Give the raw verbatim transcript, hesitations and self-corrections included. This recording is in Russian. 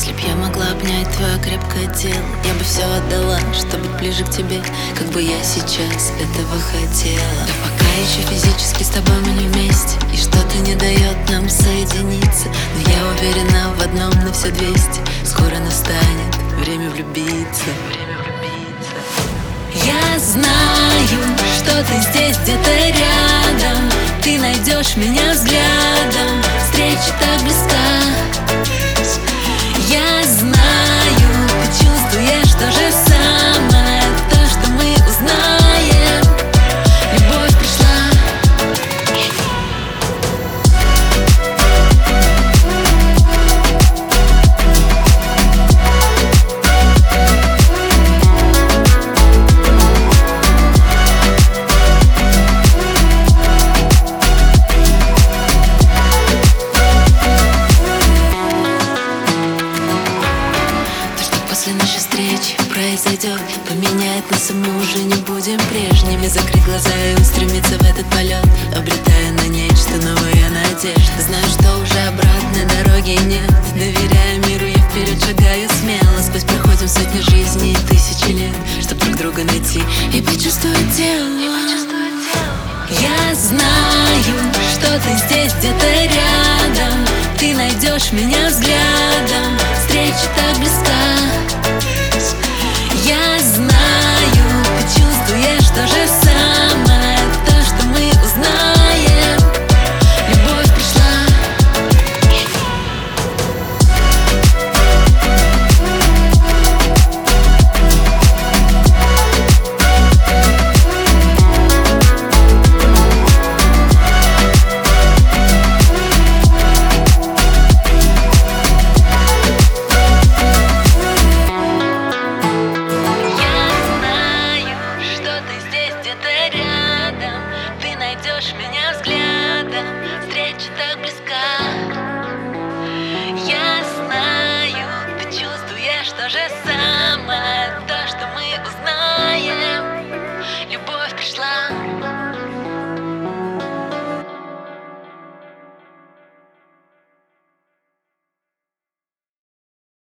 Если б я могла обнять твое крепкое тело, я бы все отдала, чтобы быть ближе к тебе, как бы я сейчас этого хотела. Но пока еще физически с тобой мы не вместе, и что-то не дает нам соединиться. Но я уверена в одном на все двести: скоро настанет время влюбиться. Время влюбиться. Я знаю, что ты здесь где-то рядом, ты найдешь меня взглядом, встреча так близка. Я знаю, ты чувствуешь то же самое, то, что мы узнаем. Любовь пришла. После нашей встречи произойдет, поменяет нас, и мы уже не будем прежними. Закрыть глаза и устремиться в этот полет, обретая на нечто новая надежда. Знаю, что уже обратной дороги нет, доверяя миру, я вперед шагаю смело. Сквозь проходим сотни жизней и тысячи лет, чтоб друг друга найти и почувствовать тело. Я знаю, что ты здесь где-то рядом, ты найдешь меня взглядом, встреча так близка. Я знаю, ты чувствуешь то же самое, то, что мы узнаем. Любовь пришла. Где-то рядом ты найдешь меня.